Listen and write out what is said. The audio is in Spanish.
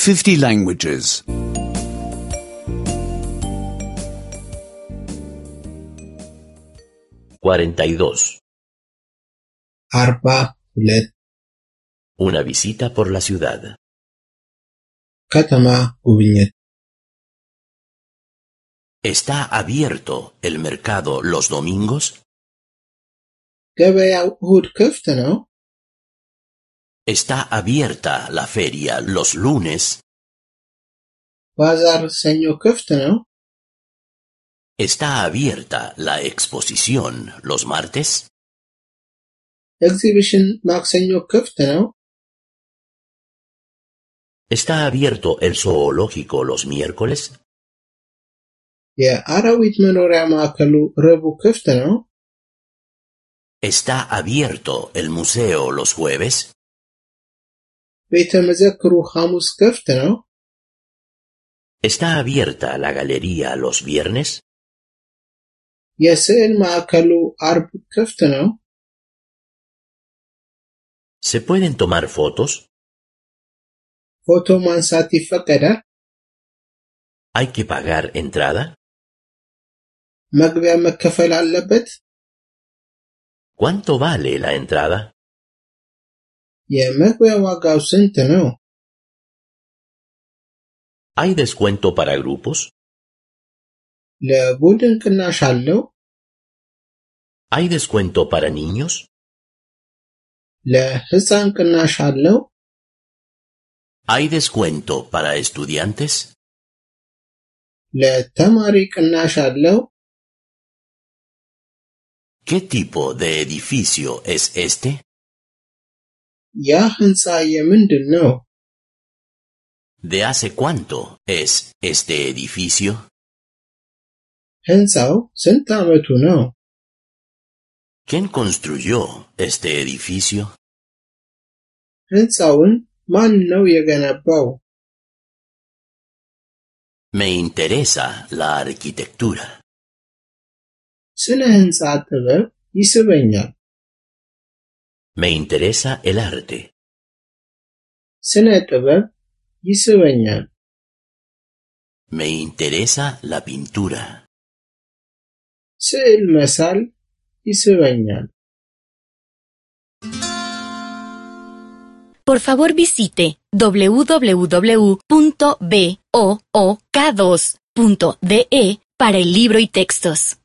50 languages. 42. 42 Una visita por la ciudad. Katama guብኝት ¿Está abierto el mercado los domingos? ገበያው እሁድ ክፍት ነው? ¿Está abierta la feria los lunes? ባዛር ሰኞ ክፍት ነው? ¿Está abierta la exposición los martes? ኤግዚቢሽን ማክሰኞ ክፍት ነው? ¿Está abierto el zoológico los miércoles? የአራዊት መኖሪያ ማዕከሉ ረቡዕ ክፍት ነው? ¿Está abierto el museo los jueves? ቤተ መዘክሩ ሐሙስ ክፍት ነው? ¿Está abierta la galería los viernes? የስዕል ማዕከሉ አርብ ክፍት ነው? ¿Se pueden tomar fotos? ፎቶ ማንሳት ይፈቀዳል? ¿Hay que pagar entrada? መግቢያ መከፈል አለበት? ¿Cuánto vale la entrada? የመግቢያ ዋጋው ስንት ነው? ¿Hay descuento para grupos? ለቡድን ቅናሽ አለው? ¿Hay descuento para niños? ለሕፃን ቅናሽ አለው? ¿Hay descuento para estudiantes? ለተማሪ ቅናሽ አለው? ¿Qué tipo de edificio es este? ያ ሕንፃ የምንድን ነው? ¿De hace cuánto es este edificio? ሕንፃው ስንት ዓመቱ ነው? ¿Quién construyó este edificio? ሕንፃውን ማን ነው የገነባው? Me interesa la arquitectura. ስነ ሕንፃ ጥበብ ይስበኛል። Me interesa el arte. ስነ ጥበብ ይስበኛል። Me interesa la pintura. ስዕል መሳል ይስበኛል። Por favor visite www.book2.de para el libro y textos.